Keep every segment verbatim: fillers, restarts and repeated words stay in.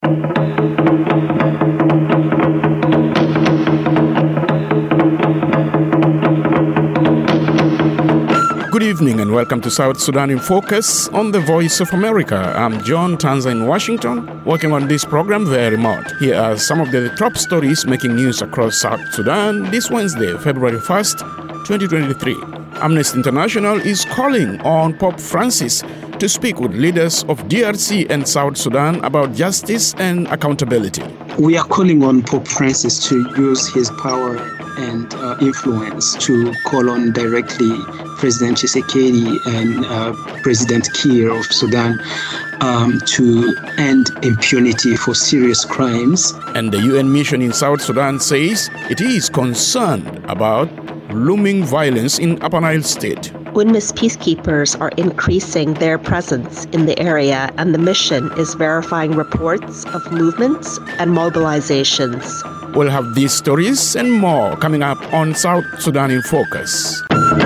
Good evening and welcome to South Sudan in Focus on the Voice of America. I'm John Tanza in Washington, working on this program via remote. Here are some of the top stories making news across South Sudan this Wednesday, February first, twenty twenty-three. Amnesty International is calling on Pope Francis to speak with leaders of D R C and South Sudan about justice and accountability. We are calling on Pope Francis to use his power and uh, influence to call on directly President Tshisekedi and uh, President Kiir of Sudan um, to end impunity for serious crimes. And the U N mission in South Sudan says it is concerned about looming violence in Upper Nile State. UNMISS peacekeepers are increasing their presence in the area, and the mission is verifying reports of movements and mobilizations. We'll have these stories and more coming up on South Sudan in Focus.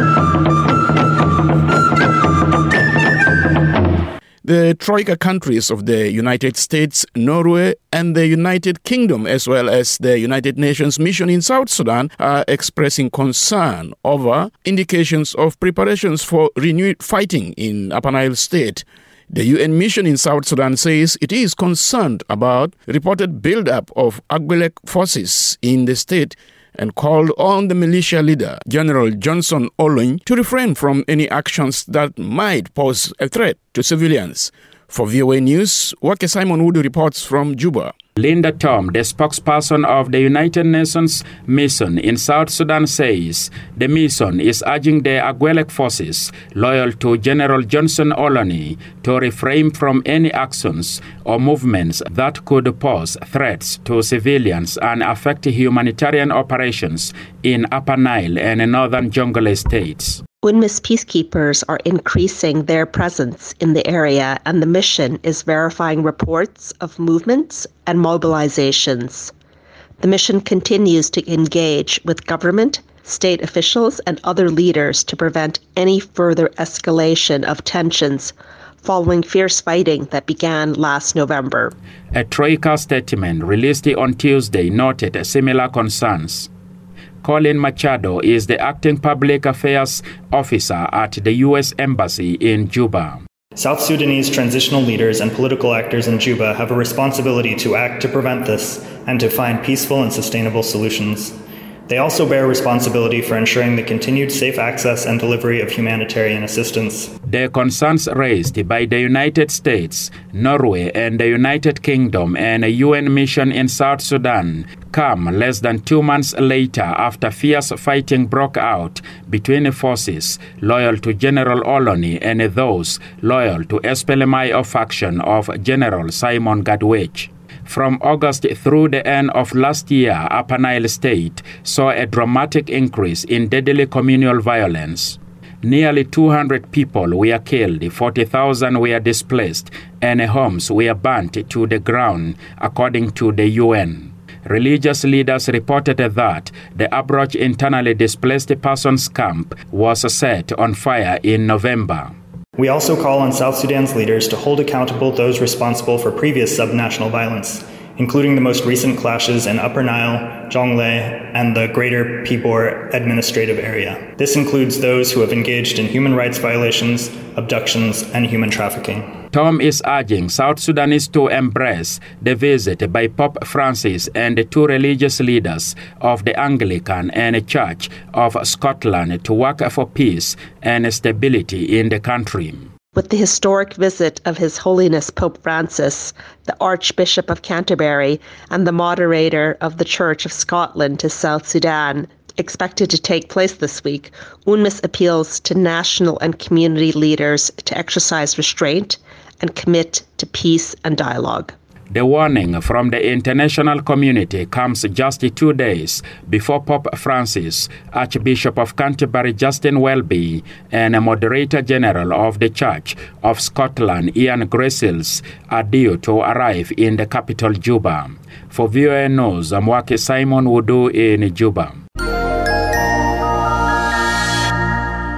The Troika countries of the United States, Norway, and the United Kingdom, as well as the United Nations mission in South Sudan, are expressing concern over indications of preparations for renewed fighting in Upper Nile State. The U N mission in South Sudan says it is concerned about reported buildup of Agwelek forces in the state and called on the militia leader, General Johnson Olony, to refrain from any actions that might pose a threat to civilians. For V O A News, Wake Simon Wood reports from Juba. Linda Tom, the spokesperson of the United Nations mission in South Sudan, says the mission is urging the Agwelek forces loyal to General Johnson Olony to refrain from any actions or movements that could pose threats to civilians and affect humanitarian operations in Upper Nile and northern Jonglei states. UNMISS peacekeepers are increasing their presence in the area, and the mission is verifying reports of movements and mobilizations. The mission continues to engage with government, state officials, and other leaders to prevent any further escalation of tensions following fierce fighting that began last November. A Troika statement released on Tuesday noted similar concerns. Colin Machado is the acting public affairs officer at the U S Embassy in Juba. South Sudanese transitional leaders and political actors in Juba have a responsibility to act to prevent this and to find peaceful and sustainable solutions. They also bear responsibility for ensuring the continued safe access and delivery of humanitarian assistance. The concerns raised by the United States, Norway, and the United Kingdom and a U N mission in South Sudan come less than two months later after fierce fighting broke out between forces loyal to General Olony and those loyal to S P L M I faction of General Simon Gadwech. From August through the end of last year, Upper Nile State saw a dramatic increase in deadly communal violence. Nearly two hundred people were killed, forty thousand were displaced, and homes were burnt to the ground, according to the U N. Religious leaders reported that the Abroch internally displaced persons camp was set on fire in November. We also call on South Sudan's leaders to hold accountable those responsible for previous subnational violence, including the most recent clashes in Upper Nile, Jonglei, and the Greater Pibor administrative area. This includes those who have engaged in human rights violations, abductions, and human trafficking. Tom is urging South Sudanese to embrace the visit by Pope Francis and the two religious leaders of the Anglican and Church of Scotland to work for peace and stability in the country. With the historic visit of His Holiness Pope Francis, the Archbishop of Canterbury, and the moderator of the Church of Scotland to South Sudan, expected to take place this week, UNMISS appeals to national and community leaders to exercise restraint and commit to peace and dialogue. The warning from the international community comes just two days before Pope Francis, Archbishop of Canterbury Justin Welby, and a Moderator General of the Church of Scotland, Ian Gressels, are due to arrive in the capital, Juba. For V O A News, Mwake Simon Wudu in Juba.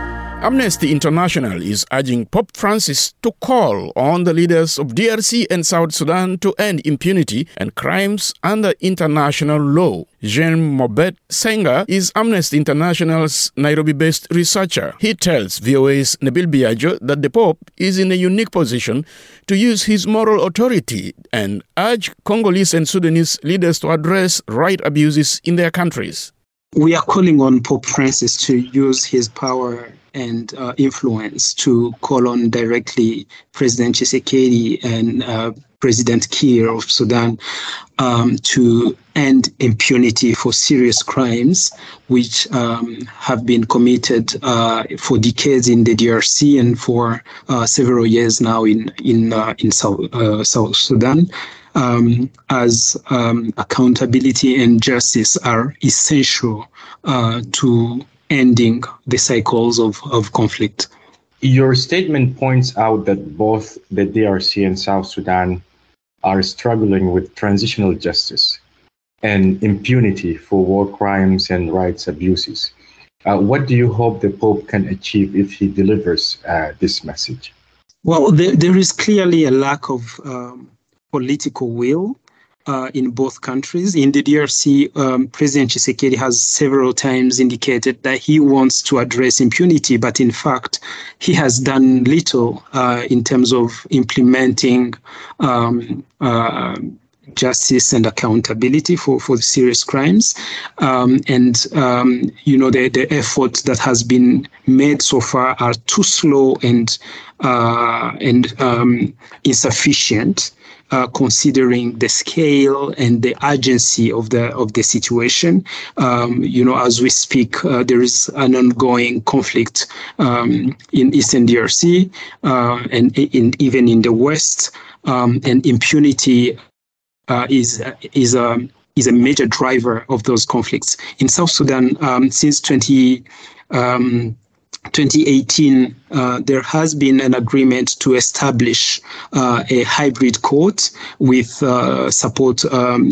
Amnesty International is urging Pope Francis to call on the leaders of D R C and South Sudan to end impunity and crimes under international law. Jean Mobet Senga is Amnesty International's Nairobi-based researcher. He tells V O A's Nabil Biagio that the Pope is in a unique position to use his moral authority and urge Congolese and Sudanese leaders to address right abuses in their countries. We are calling on Pope Francis to use his power and uh, influence to call on directly President Tshisekedi and uh, President Kiir of Sudan um, to end impunity for serious crimes which um, have been committed uh, for decades in the D R C and for uh, several years now in in uh, in South, uh, South Sudan. Um, as um, accountability and justice are essential uh, to ending the cycles of, of conflict. Your statement points out that both the D R C and South Sudan are struggling with transitional justice and impunity for war crimes and rights abuses. Uh, what do you hope the Pope can achieve if he delivers uh, this message? Well, there, there is clearly a lack of um, political will uh, in both countries. In the D R C, um, President Tshisekedi has several times indicated that he wants to address impunity, but in fact, he has done little uh, in terms of implementing um, uh, justice and accountability for, for serious crimes. Um, and, um, you know, the, the effort that has been made so far are too slow and, uh, and um, insufficient. Uh, considering the scale and the urgency of the of the situation, um, you know, as we speak, uh, there is an ongoing conflict um, in Eastern D R C uh, and in, even in the West, um, and impunity uh, is is a is a major driver of those conflicts. In South Sudan, um, since twenty. Um, twenty eighteen, uh, there has been an agreement to establish uh, a hybrid court with uh, support um,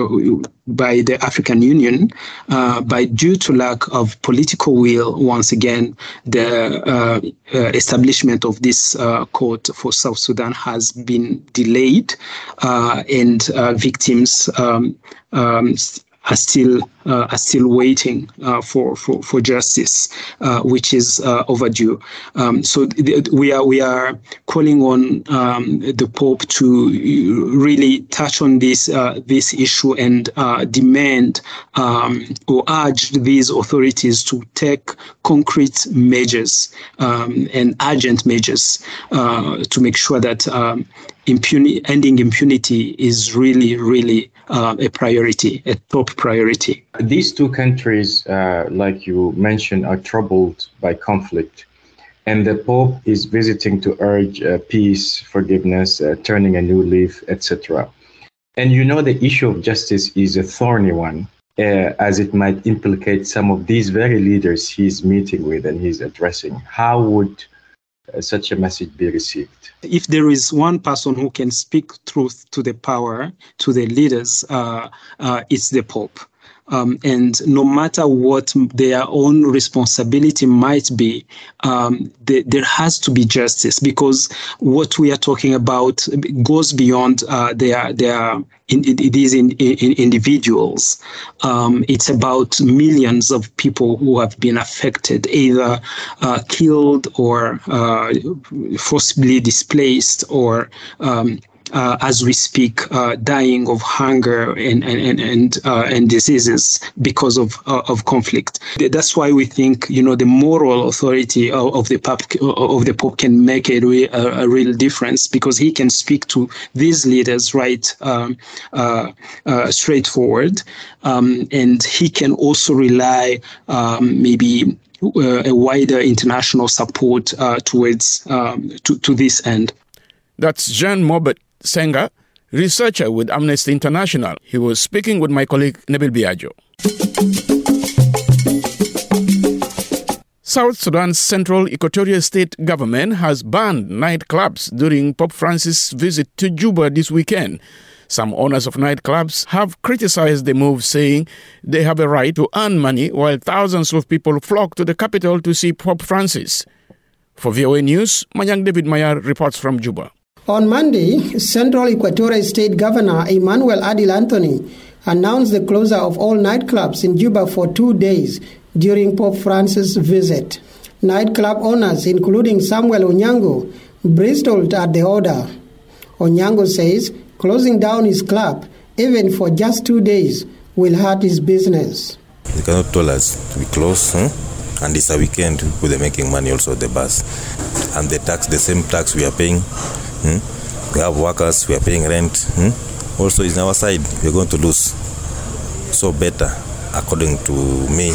by the African Union. Uh, but due to lack of political will, once again, the uh, uh, establishment of this uh, court for South Sudan has been delayed, uh, and uh, victims um, um, are still uh, are still waiting uh, for, for for justice, uh, which is uh, overdue. Um, so th- we are we are calling on um, the Pope to really touch on this uh, this issue and uh, demand um, or urge these authorities to take concrete measures um, and urgent measures uh, to make sure that um, impunity, ending impunity is really really uh, a priority, a top priority. These two countries, uh, like you mentioned, are troubled by conflict, and the Pope is visiting to urge uh, peace, forgiveness, uh, turning a new leaf, et cetera. And you know the issue of justice is a thorny one, uh, as it might implicate some of these very leaders he's meeting with and he's addressing. How would uh, such a message be received? If there is one person who can speak truth to the power, to the leaders, uh, uh, it's the Pope. Um, and no matter what their own responsibility might be, um, the, there has to be justice, because what we are talking about goes beyond uh, their their in, in, these in, in individuals. Um, it's about millions of people who have been affected, either uh, killed or uh, forcibly displaced, or um, Uh, as we speak, uh, dying of hunger and and and uh, and diseases because of uh, of conflict. That's why we think, you know, the moral authority of, of the Pope of the Pope can make a, re, a, a real difference, because he can speak to these leaders right um, uh, uh, straightforward, um, and he can also rely um, maybe uh, a wider international support uh, towards um, to to this end. That's Jean Mobet Senga, researcher with Amnesty International. He was speaking with my colleague Nabil Biagio. South Sudan's Central Equatorial State government has banned nightclubs during Pope Francis' visit to Juba this weekend. Some owners of nightclubs have criticized the move, saying they have a right to earn money while thousands of people flock to the capital to see Pope Francis. For V O A News, Manyang David Mayar reports from Juba. On Monday, Central Equatorial State Governor Emmanuel Adil Anthony announced the closure of all nightclubs in Juba for two days during Pope Francis' visit. Nightclub owners, including Samuel Onyango, bristled at the order. Onyango says closing down his club, even for just two days, will hurt his business. They cannot tell us to be closed, huh? And it's a weekend, we're making money also at the bus. And the tax, the same tax we are paying. Hmm? We have workers, we are paying rent. Hmm? Also, it's on our side, we're going to lose. So better, according to me,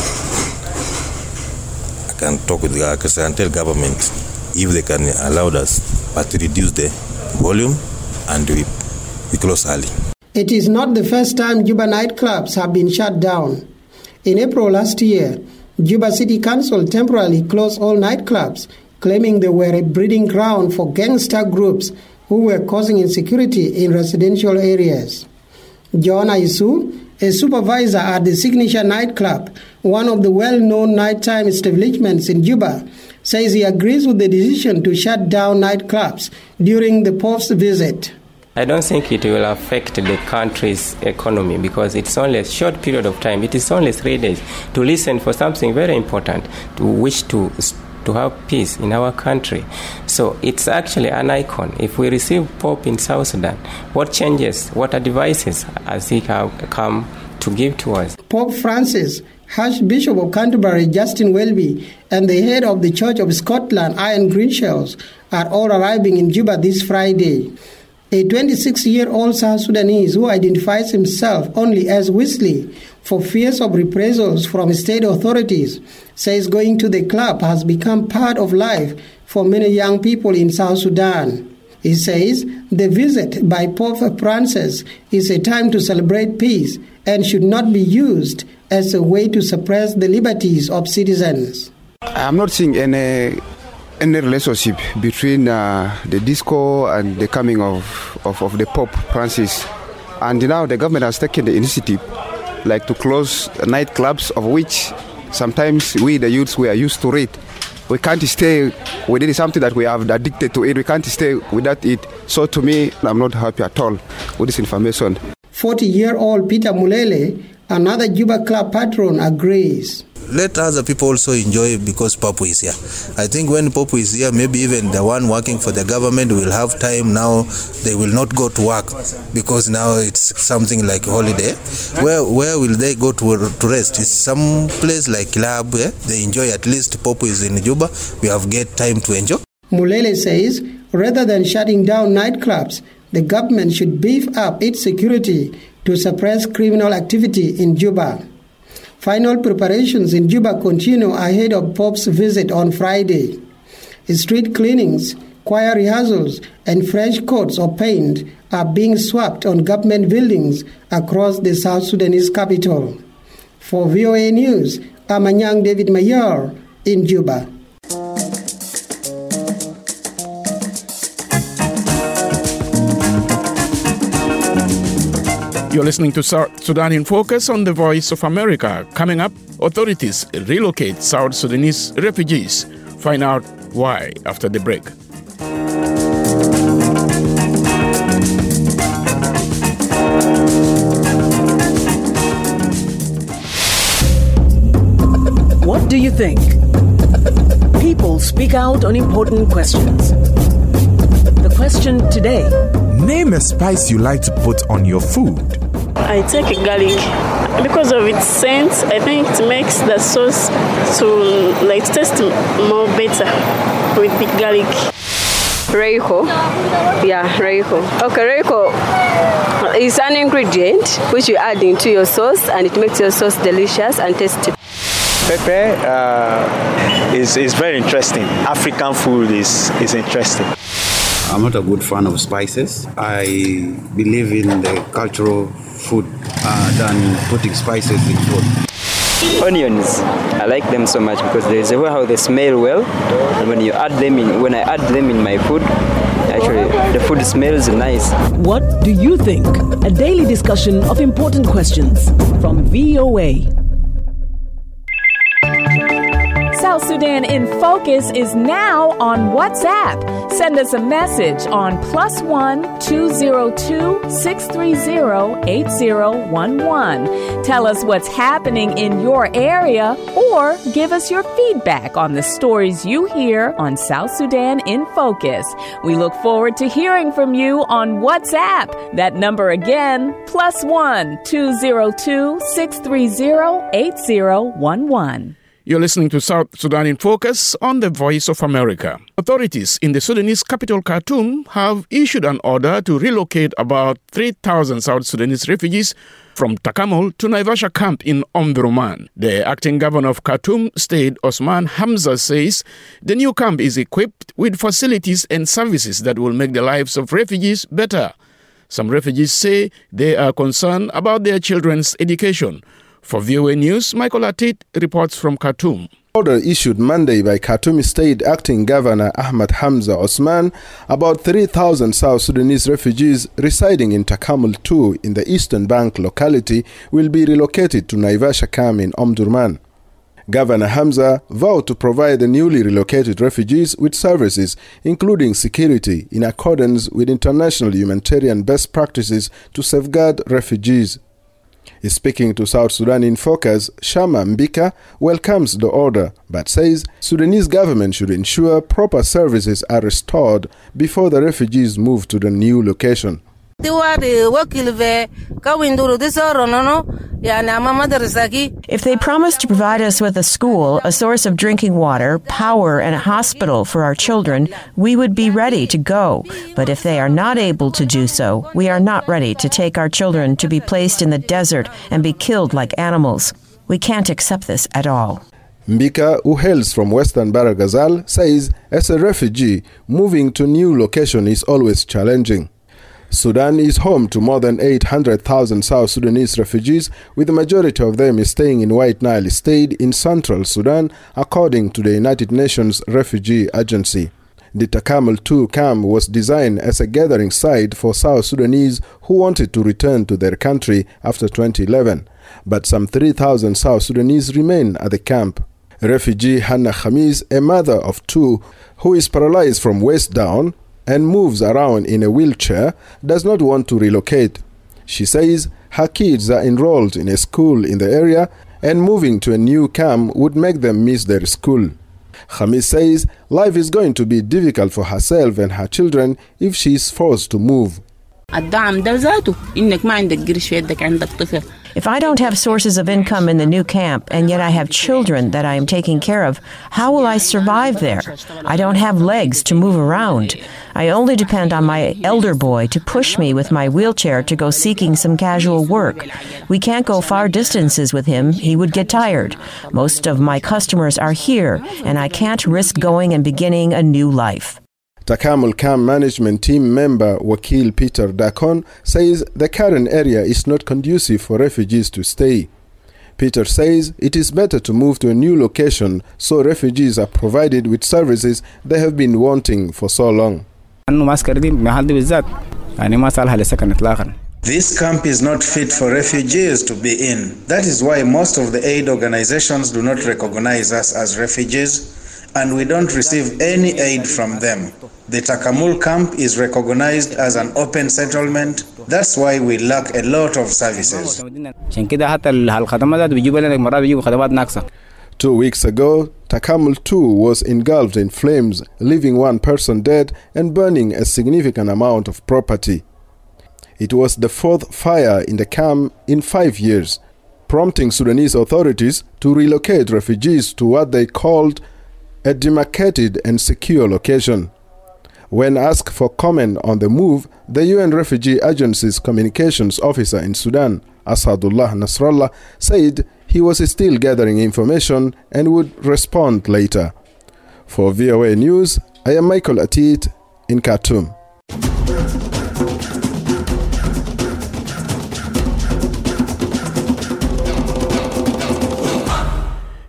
I can talk with the I can tell government if they can allow us, but to reduce the volume and we, we close early. It is not the first time Juba nightclubs have been shut down. In April last year, Juba City Council temporarily closed all nightclubs, claiming they were a breeding ground for gangster groups who were causing insecurity in residential areas. John Aisu, a supervisor at the Signature nightclub, one of the well-known nighttime establishments in Juba, says he agrees with the decision to shut down nightclubs during the Pope's visit. I don't think it will affect the country's economy because it's only a short period of time. It is only three days to listen for something very important, to wish to to have peace in our country. So it's actually an icon. If we receive Pope in South Sudan, what changes, what advices has he come to give to us? Pope Francis, Archbishop of Canterbury Justin Welby, and the head of the Church of Scotland, Ian Greenshells, are all arriving in Juba this Friday. A twenty-six-year-old South Sudanese who identifies himself only as Wesley for fears of reprisals from state authorities says going to the club has become part of life for many young people in South Sudan. He says the visit by Pope Francis is a time to celebrate peace and should not be used as a way to suppress the liberties of citizens. I'm not seeing any any relationship between uh, the disco and the coming of, of, of the Pope Francis. And now the government has taken the initiative like to close nightclubs, of which sometimes we, the youths, we are used to it. We can't stay within something that we have addicted to it. We can't stay without it. So to me, I'm not happy at all with this information. forty-year-old Peter Mulele, another Juba club patron, agrees. Let other people also enjoy because Pope is here. I think when Pope is here, maybe even the one working for the government will have time now. They will not go to work because now it's something like holiday. Where where will they go to to rest? It's some place like club. Eh? They enjoy. At least Pope is in Juba. We have get time to enjoy. Mulele says rather than shutting down nightclubs, the government should beef up its security to suppress criminal activity in Juba. Final preparations in Juba continue ahead of Pope's visit on Friday. Street cleanings, choir rehearsals, and fresh coats of paint are being swapped on government buildings across the South Sudanese capital. For V O A News, I'm Manyang David Mayar in Juba. You're listening to South Sudan in Focus on the Voice of America. Coming up, authorities relocate South Sudanese refugees. Find out why after the break. What do you think? People speak out on important questions. The question today: name a spice you like to put on your food. I take garlic because of its scent. I think it makes the sauce to like taste more better with the garlic. Reiko, yeah, Reiko. Okay, Reiko is an ingredient which you add into your sauce, and it makes your sauce delicious and tasty. Pepper uh, is is very interesting. African food is is interesting. I'm not a good fan of spices. I believe in the cultural food uh, than putting spices in food. Onions, I like them so much because there is a way how they smell well, and when you add them in, when I add them in my food, Actually, the food smells nice. What do you think? A daily discussion of important questions from V O A. South Sudan in Focus is now on WhatsApp. Send us a message on plus one two zero two six three zero eight zero one one. Tell us what's happening in your area or give us your feedback on the stories you hear on South Sudan in Focus. We look forward to hearing from you on WhatsApp. That number again, plus one two zero two six three zero eight zero one one. You're listening to South Sudan in Focus on the Voice of America. Authorities in the Sudanese capital Khartoum have issued an order to relocate about three thousand South Sudanese refugees from Takamul to Naivasha camp in Omdurman. The acting governor of Khartoum State, Osman Hamza, says the new camp is equipped with facilities and services that will make the lives of refugees better. Some refugees say they are concerned about their children's education. For V O A News, Michael Atit reports from Khartoum. Order issued Monday by Khartoum State Acting Governor Ahmad Hamza Osman, about three thousand South Sudanese refugees residing in Takamul two in the Eastern Bank locality will be relocated to Naivasha camp in Omdurman. Governor Hamza vowed to provide the newly relocated refugees with services, including security, in accordance with international humanitarian best practices to safeguard refugees. Speaking to South Sudan in Focus, Shama Mbika welcomes the order, but says Sudanese government should ensure proper services are restored before the refugees move to the new location. If they promise to provide us with a school, a source of drinking water, power, and a hospital for our children, we would be ready to go. But if they are not able to do so, we are not ready to take our children to be placed in the desert and be killed like animals. We can't accept this at all. Mbika, who hails from Western Baragazal, says as a refugee, moving to new location is always challenging. Sudan is home to more than eight hundred thousand South Sudanese refugees, with the majority of them staying in White Nile State in central Sudan, according to the United Nations Refugee Agency. The Takamul two camp was designed as a gathering site for South Sudanese who wanted to return to their country after twenty eleven, but some three thousand South Sudanese remain at the camp. Refugee Hannah Khamis, a mother of two who is paralyzed from waist down and moves around in a wheelchair, does not want to relocate. She says her kids are enrolled in a school in the area and moving to a new camp would make them miss their school. Khamis says life is going to be difficult for herself and her children if she is forced to move. If I don't have sources of income in the new camp and yet I have children that I am taking care of, how will I survive there? I don't have legs to move around. I only depend on my elder boy to push me with my wheelchair to go seeking some casual work. We can't go far distances with him. He would get tired. Most of my customers are here, and I can't risk going and beginning a new life. Takamul camp management team member Wakil Peter Dakon says the current area is not conducive for refugees to stay. Peter says it is better to move to a new location so refugees are provided with services they have been wanting for so long. This camp is not fit for refugees to be in. That is why most of the aid organizations do not recognize us as refugees, and we don't receive any aid from them. The Takamul camp is recognized as an open settlement. That's why we lack a lot of services. Two weeks ago, Takamul two was engulfed in flames, leaving one person dead and burning a significant amount of property. It was the fourth fire in the camp in five years, prompting Sudanese authorities to relocate refugees to what they called a demarcated and secure location. When asked for comment on the move, the U N Refugee Agency's communications officer in Sudan, Asadullah Nasrallah, said he was still gathering information and would respond later. For V O A News, I am Michael Atit in Khartoum.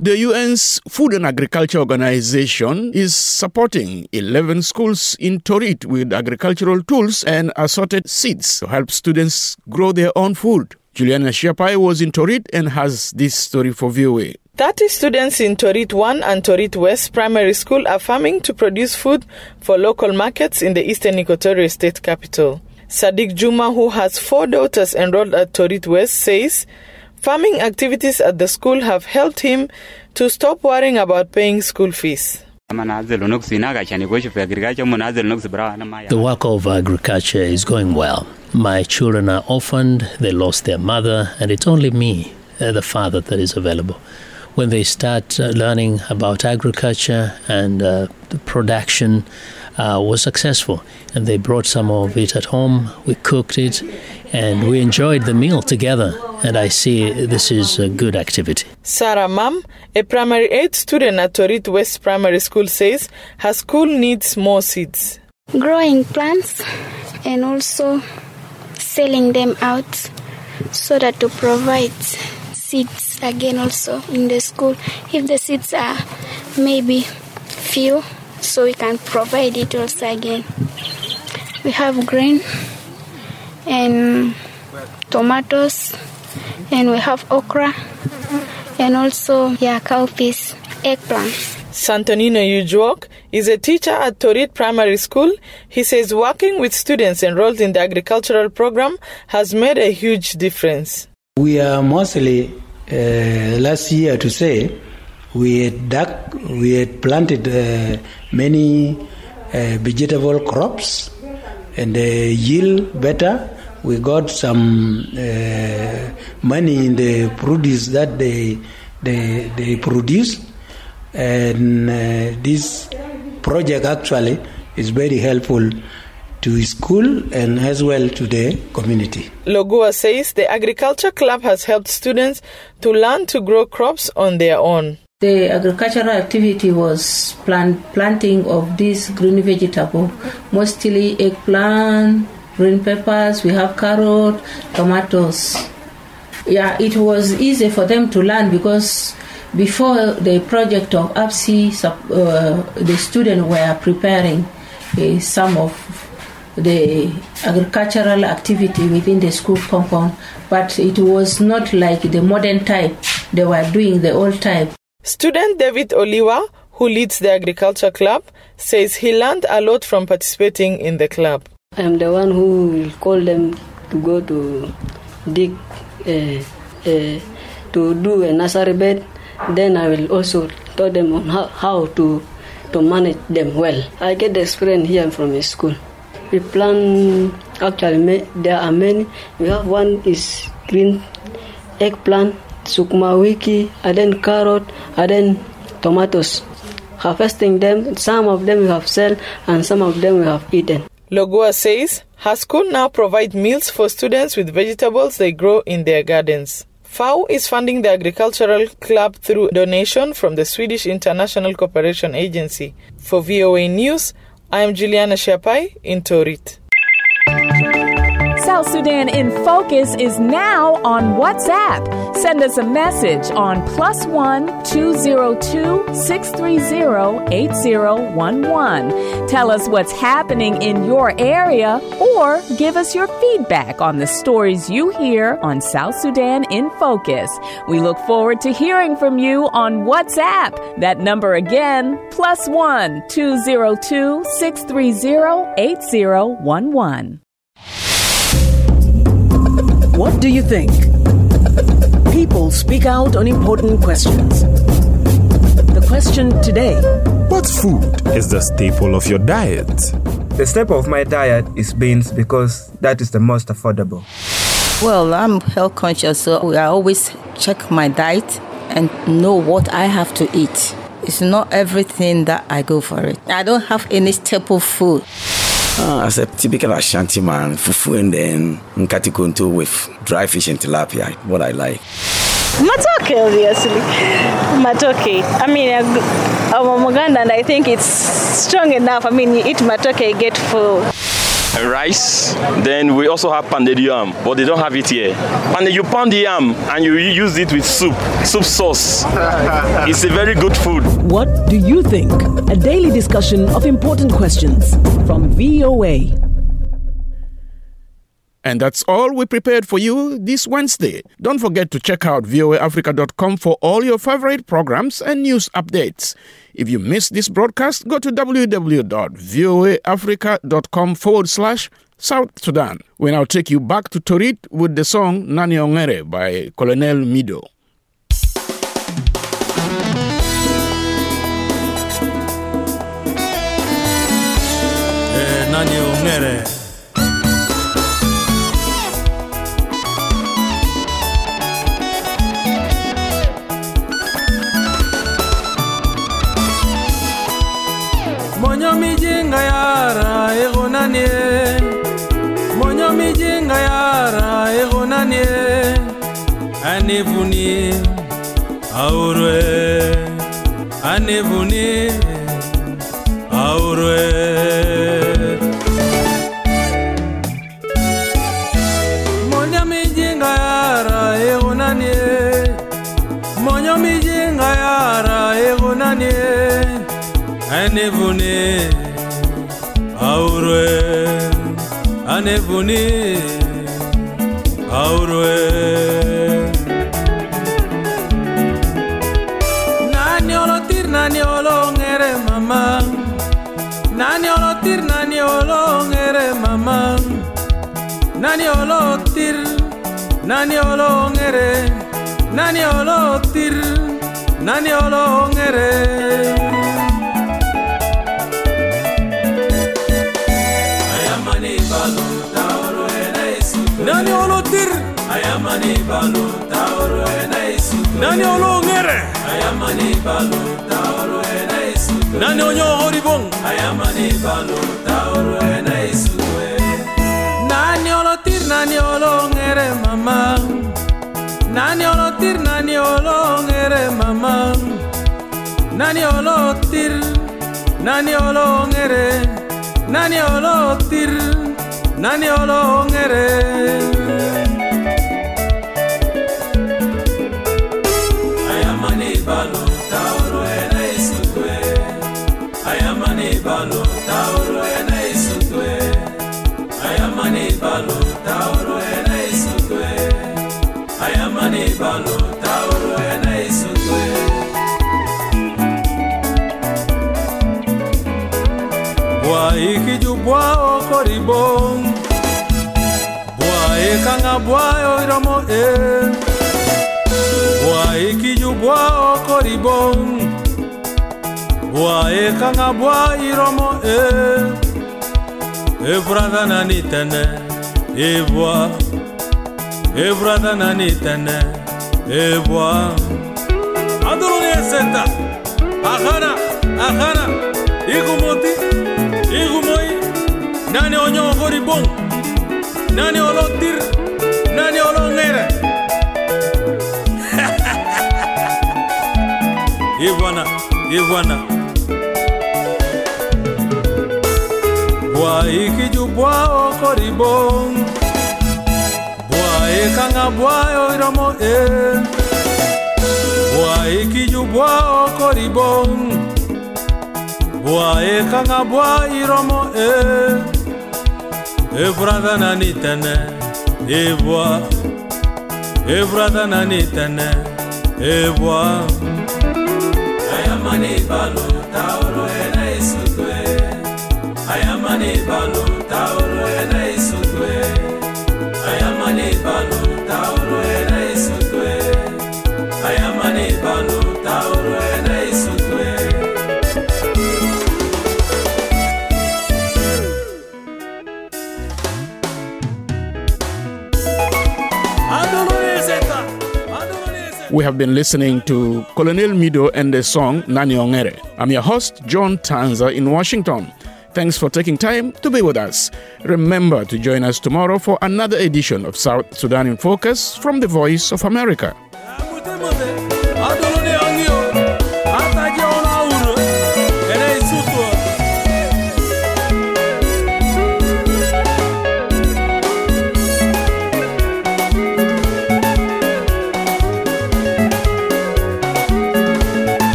The U N's Food and Agriculture Organization is supporting eleven schools in Torit with agricultural tools and assorted seeds to help students grow their own food. Juliana Shiapai was in Torit and has this story for V O A. thirty students in Torit one and Torit West Primary School are farming to produce food for local markets in the Eastern Equatorial State capital. Sadiq Juma, who has four daughters enrolled at Torit West, says farming activities at the school have helped him to stop worrying about paying school fees. The work of agriculture is going well. My children are orphaned, they lost their mother, and it's only me, uh, the father, that is available. When they start uh, learning about agriculture and uh, the production uh, was successful, and they brought some of it at home, we cooked it, and we enjoyed the meal together, and I see this is a good activity. Sarah Mam, a primary eight student at Torit West Primary School, says her school needs more seeds. Growing plants and also selling them out so that to provide seeds again also in the school. If the seeds are maybe few, so we can provide it also again. We have grain and tomatoes, and we have okra, and also yeah, cowpeas, eggplant. Santonino Ujuok is a teacher at Torit Primary School. He says working with students enrolled in the agricultural program has made a huge difference. We are mostly, uh, last year to say, we had, duck, we had planted uh, many uh, vegetable crops, and the yield better. We got some uh, money in the produce that they they, they produce. And uh, this project actually is very helpful to school and as well to the community. Logua says the agriculture club has helped students to learn to grow crops on their own. The agricultural activity was plant, planting of this green vegetable, mostly eggplant, green peppers, we have carrot, tomatoes. Yeah, it was easy for them to learn because before the project of A P S I, uh, the students were preparing uh, some of the agricultural activity within the school compound, but it was not like the modern type. They were doing the old type. Student David Oliwa, who leads the agriculture club, says he learned a lot from participating in the club. I'm the one who will call them to go to dig, uh, uh, to do a nursery bed. Then I will also tell them on how, how to to manage them well. I get the experience here from the school. We plant, actually there are many. We have one is green eggplant, sukuma wiki, and then carrot, and then tomatoes. Harvesting them, some of them we have sold and some of them we have eaten. Logua says her school now provides meals for students with vegetables they grow in their gardens. F A O is funding the agricultural club through donation from the Swedish International Cooperation Agency. For V O A News, I am Juliana Shiapai in Torit. South Sudan in Focus is now on WhatsApp. Send us a message on plus one two zero two six three zero eight zero one one. Tell us what's happening in your area or give us your feedback on the stories you hear on South Sudan in Focus. We look forward to hearing from you on WhatsApp. That number again, plus one two zero two six three zero eight zero one one. What do you think? People speak out on important questions. The question today: what food is the staple of your diet? The staple of my diet is beans because that is the most affordable. Well, I'm health conscious, so I always check my diet and know what I have to eat. It's not everything that I go for it. I don't have any staple food. Uh, as a typical Ashanti man, fufu and then nkati konto with dry fish and tilapia, what I like. Matoke, obviously. Matoke. I mean, I'm a Muganda and I think it's strong enough. I mean, you eat matoke, you get full. rice. Then we also have pounded yam, but they don't have it here. And you pound the yam and you use it with soup, soup sauce. It's a very good food. What do you think? A daily discussion of important questions from V O A. And that's all we prepared for you this Wednesday. Don't forget to check out V O A Africa dot com for all your favorite programs and news updates. If you missed this broadcast, go to w w w dot voa africa dot com forward slash South Sudan. We now take you back to Torit with the song Nani Ongere by Colonel Mido. Eh, Nani Ongere. Monyo mijinga yara egonanie Monyo mijinga yara egonanie Anevuni aurwe Anevuni aurwe Monyo mijinga yara egonanie Monyo mijinga yara egonanie Anevuni aurwe Anevuni aurwe Nani olotir nani olongere mama Nani olotir nani olongere mama Nani olotir nani olongere Nani olotir nani olongere Nani olotir ayamani balu taoro enaisu Nani olongere ayamani balu taoro enaisu Nani onyo horibong ayamani balu taoro enaisu Nani olotir nani olongere mama Nani olotir nani olongere mama Nani olotir nani olongere Nani olotir Nani olongere Ayamani balu tauro ena isutwe Ayamani balu tauro ena isutwe Ayamani balu tauro ena isutwe Ayamani balu tauro ena isutwe Bwa ikiju bwa okoribong Bwa ekanga bwa oiromo e Bwa ikiju bwa okoribong Bwa ekanga bwa iromo e E brada nani tene E bwa E brada nani tene E bwa Adolone senta Akana Akana Igumoti Igumoi Nani onyo koribong Nani olotir Nani olongere Iwana Iwana Bwa ikiju bwa okoribong Bwa ekanga bwa oiromo e Bwa ikiju bwa okoribong Bwa ekanga bwa iromo e E brada nani tene E bwa E brada nani tene E bwa Ayamani balu tauro ena isutwe Ayamani balu tauro ena isutwe Ayamani balu tauro ena isutwe Ayamani balu tauro ena isutwe We have been listening to Colonel Mido and the song Nani Ongere. I'm your host, John Tanza in Washington. Thanks for taking time to be with us. Remember to join us tomorrow for another edition of South Sudan in Focus from the Voice of America.